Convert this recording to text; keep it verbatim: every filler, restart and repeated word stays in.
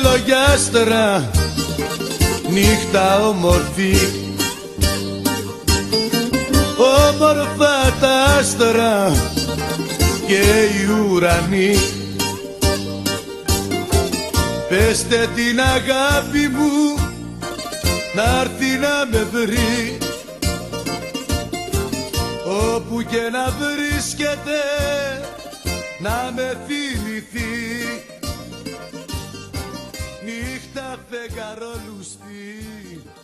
λόγια άστερα, νύχτα όμορφη. Όμορφα τα άστερα και οι ουρανοί. Πεστε την αγάπη μου να'ρθεί να με βρει, όπου και να βρίσκεται να με θυμηθεί. Νύχτα φεγγαρόλουστη